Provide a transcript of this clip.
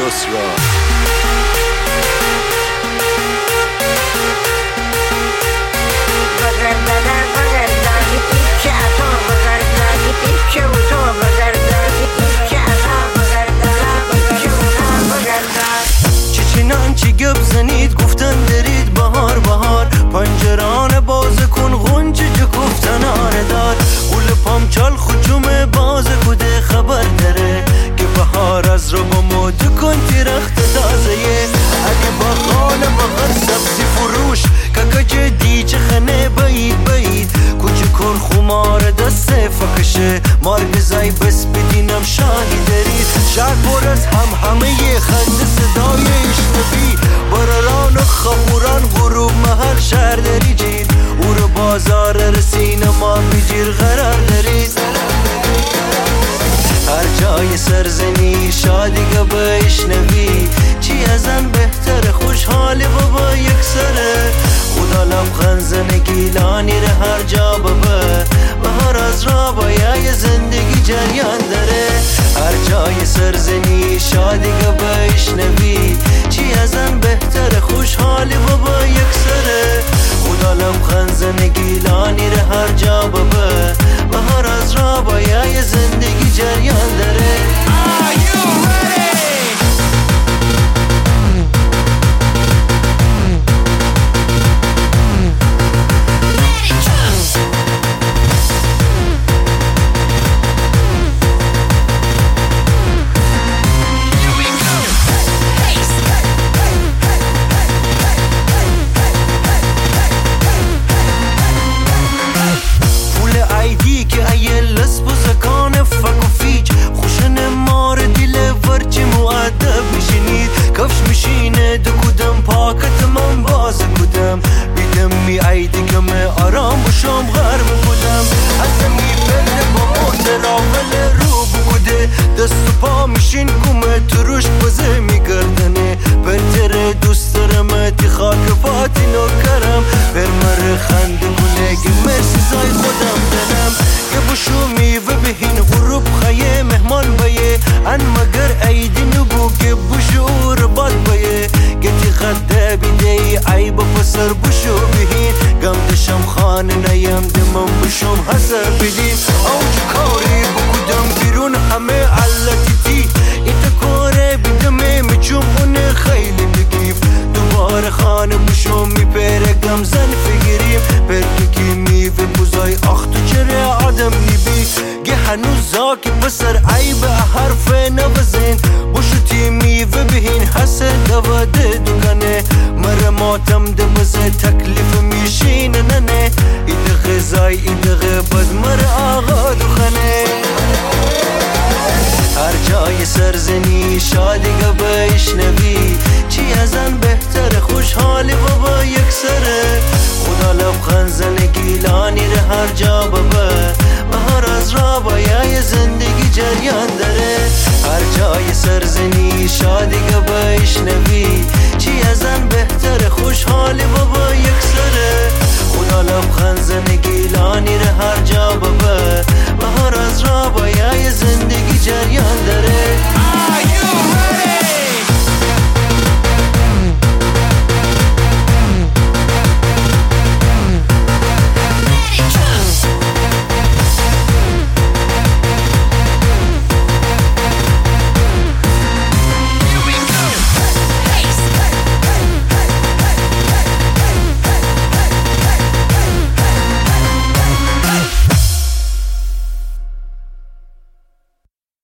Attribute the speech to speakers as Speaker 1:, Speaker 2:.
Speaker 1: خسرو.
Speaker 2: چی گپ زنید گفتن درید بهار بهار، پنجران باز کن غنچه جو گفتن آره دار. قول پامچال خجوم باز کده خبر داره که بهار از رو با مودو کن تیرخت تازه. اگه بخال بغر سبزی فروش که جدی چه خنه بایید بایید، کوچه کن خمار دست فکشه مارگ زای بس بدینم شاهی دارید. شهر پر از همه خنده صدای اشتبی، براران و خموران غروب محل شهر داری جید. او رو بازار رسین ما بجیر قرار دارید. هر جای سرزنی شادی که بشنوی، چی ازن بهتر خوشحالی و با یک سره. خدا لبخند زنگی لانی ره هر جا ببر، بهار از را بایای زندگی جریان داره. هر جای سرزنی شادی که بشنوی، چی ازن بهتر خوشحالی و با یک سره. خدا لبخند زنگی لانی ره هر جا ببر، بهار از را بایای زندگی جریان داره. کفش میشینه دو کدم پاکت من باز کدم، بیدم می عیدی که می آرام بشم غرب کدم. حسن می پرده با محترامل رو بوده، دست و پا میشین کمه تروش بزه میگردنه. بهتره دوست دارم تی خاک پاتی نکرم، برمر خنده کنه که مرسی زای خودم دنم. که بشو میوه بهین غروب خیه مهمان بایه، ان مگر عیدی نبو که بشو رباط بایه. گتی خده بیده عیب پسر بشو بهین، گم دشم خانه نیم دمم بشم حسر بدین. اوج کاری بکودم بیرون همه علتی تی، ایتا کاره بیدمه میچوم اونه خیلی بگیف. دوباره خانه بشم میپره گم زن فگیریم، برگی میوه بوزای آخ تو چره آدم نیبی. گه هنوز زاکی پسر عیب حرف نوزین، بشو تی میوه بهین حسد دواده دکانه. مره ماتم دمزه تکلیف میشینه ننه، ایده غذای ایده غبت مره آقا دخانه. هر جای سرزنی شادی که بشنوی، چی ازن بهتر خوشحالی و با یک سره. خدا لبخند زنگی لانی ره هر جا ببر، بهار از را بایای زندگی جریان داره. هر جای سرزنی شادی که بشنوی، چی ازن بهتر خوشحالی و با یک سره. خدا لبخند زنگی لانی ره هر جا